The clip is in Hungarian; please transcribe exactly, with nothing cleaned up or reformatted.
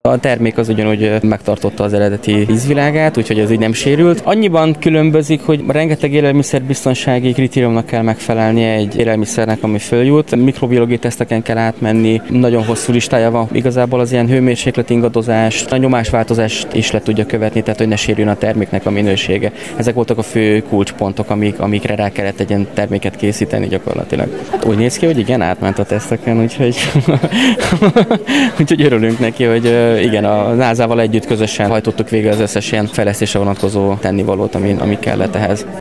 A termék az ugyanúgy megtartotta az eredeti ízvilágát, úgyhogy ez így nem sérült. Annyiban különbözik, hogy rengeteg élelmiszerbiztonsági kritériumnak kell megfelelnie egy élelmiszernek, ami följut. Mikrobiológiai teszteken kell átmenni, nagyon hosszú listája van. Igazából az ilyen hőmérséklet ingadozást, a nyomásváltozást is le tudja követni, tehát hogy ne sérüljön a terméknek a minősége. Ezek voltak a fő kulcspontok, amik, amikre rá kellett egy ilyen terméket készíteni gyakorlatilag. Hát úgy néz ki, hogy igen, átment a teszteken, úgyhogy, úgyhogy örülünk neki, hogy igen, a názával együtt közösen hajtottuk végre az összes ilyen fejlesztésre vonatkozó tennivalót, ami, ami kellett ehhez.